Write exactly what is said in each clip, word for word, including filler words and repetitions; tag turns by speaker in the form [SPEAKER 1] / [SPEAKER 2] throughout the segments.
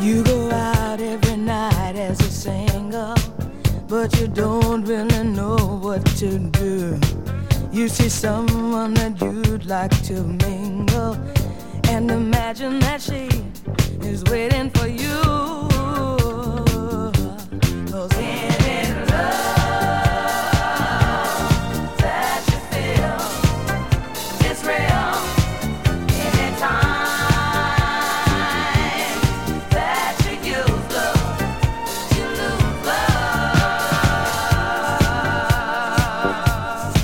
[SPEAKER 1] You go out every night as a singer, but you don't really know what to do. You see someone that you'd like to mingle and imagine that she is waiting for you. 'Cause in it love that you feel, it's real anytime that you use love, you lose love.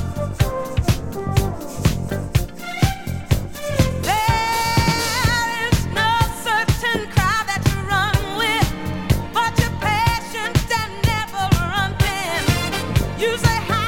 [SPEAKER 1] There is no certain crowd that you run with, but you're patient and never run thin. You say hi.